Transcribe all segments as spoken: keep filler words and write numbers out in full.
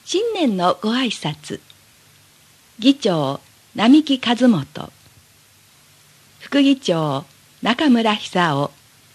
新年のご挨拶。議長並木和元、副議長中村久夫。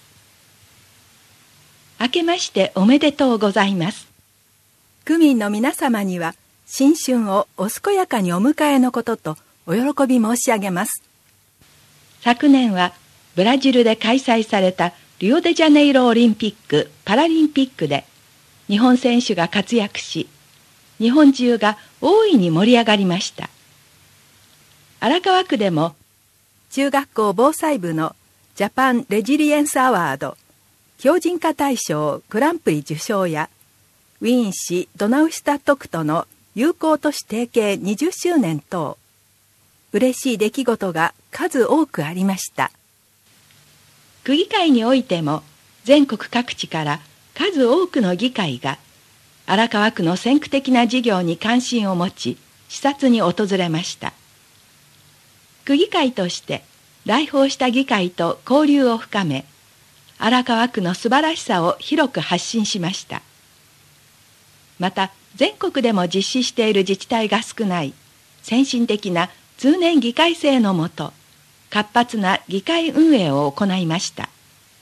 明けましておめでとうございます。 区民の皆様には新春をお健やかにお迎えのこととお喜び申し上げます。 昨年はブラジルで開催されたリオデジャネイロオリンピック・パラリンピックで日本選手が活躍し、日本中が大いに盛り上がりました。荒川区でも中学校防災部のジャパンレジリエンスアワード強靭化大賞グランプリ受賞やウィーン市ドナウシュタット区との友好都市提携にじゅっしゅうねん等、嬉しい出来事が数多くありました。 区議会においても全国各地から数多くの議会が荒川区の先駆的な事業に関心を持ち視察に訪れました。区議会として来訪した議会と交流を深め、荒川区の素晴らしさを広く発信しました。また全国でも実施している自治体が少ない先進的な通年議会制のもと、活発な議会運営を行いました。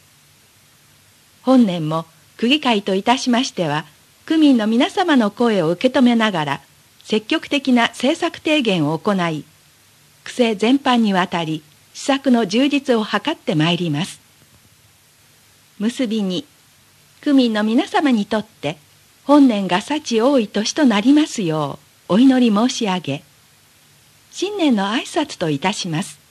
本年も区議会といたしましては、区民の皆様の声を受け止めながら積極的な政策提言を行い、区政全般にわたり施策の充実を図ってまいります。結びに、区民の皆様にとって本年が幸多い年となりますようお祈り申し上げ、新年の挨拶といたします。